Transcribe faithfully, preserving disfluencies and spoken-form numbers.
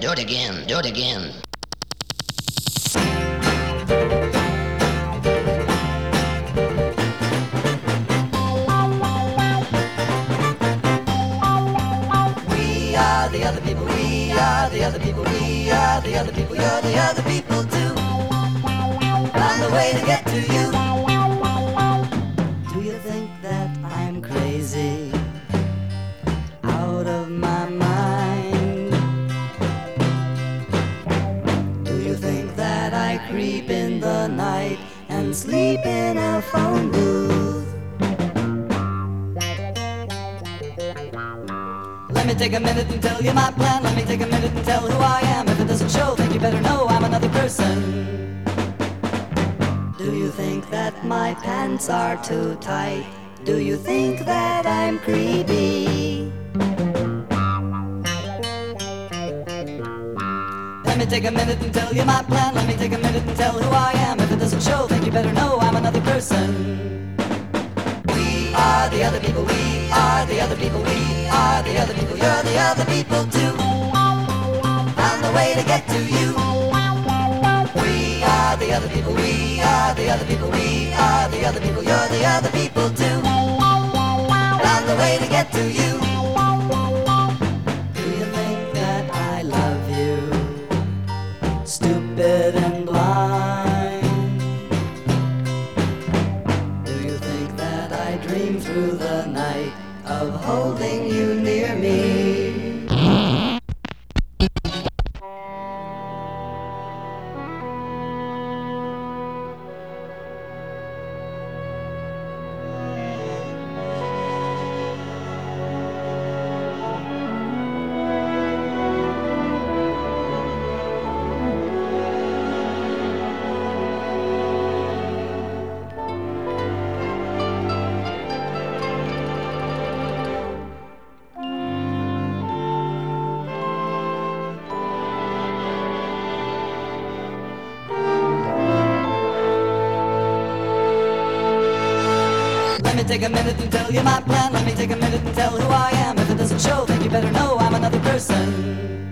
do it again, do it again. We are the other people, we are the other people, we are the other people, you're the other people too. On the way to get to you. Do you think that I'm crazy? Out of my mind? Do you think that I creep in the night and sleep in a phone booth? Let me take a minute and tell you my plan. Let me take a minute and tell who I am. If it doesn't show, then you better know I'm another person. Do you think that my pants are too tight? Do you think that I'm creepy? Let me take a minute and tell you my plan. Let me take a minute and tell who I am. If it doesn't show, then you better know I'm another person. We are the other people, we are the other people, we are the other people, you're the other people too. On the way to get to you. We are the other people, we are the other people, we are the other people, you're the other people too. On the way to get to you. Do you think that I love you? Stupid and blind. Do you think that I dream through the night of holding you near me? Let me take a minute and tell you my plan. Let me take a minute and tell who I am. If it doesn't show, then you better know I'm another person.